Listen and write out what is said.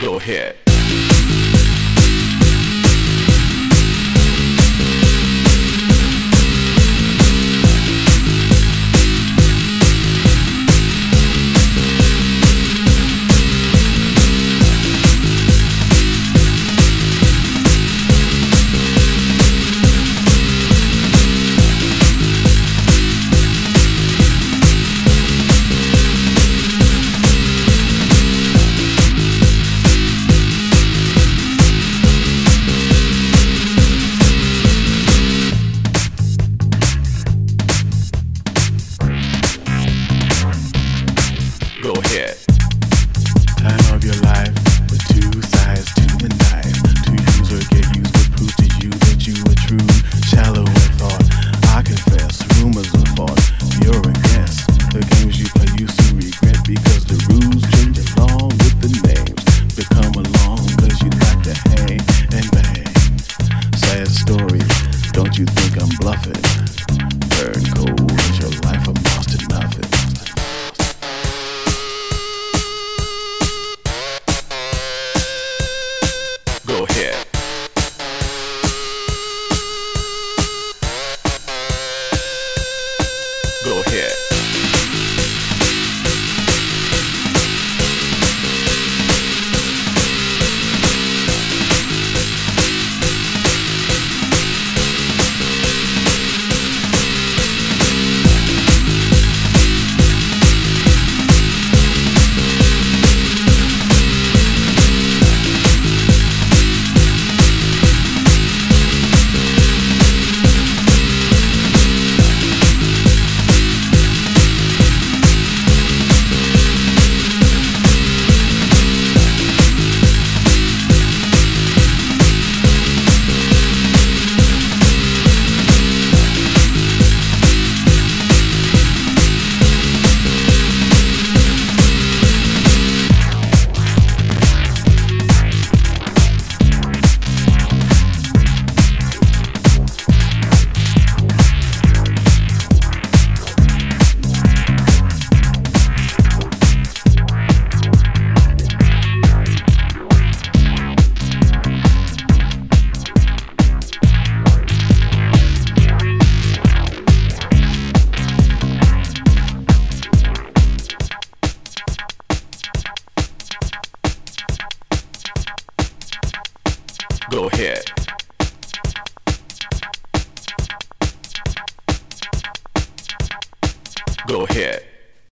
Go ahead. Go ahead. Time of your life, with two sides to the knife. To use or get used would prove to you that you were true. Shallow in thought, I confess, rumors are fought. You're a guest. The games you play you soon regret because the rules change along with the names. Become along cause you like to hang and bang. Sad story, don't you think I'm bluffing? Turn cold as your life amounts to nothing. Go ahead. Go ahead. Go ahead. Go ahead.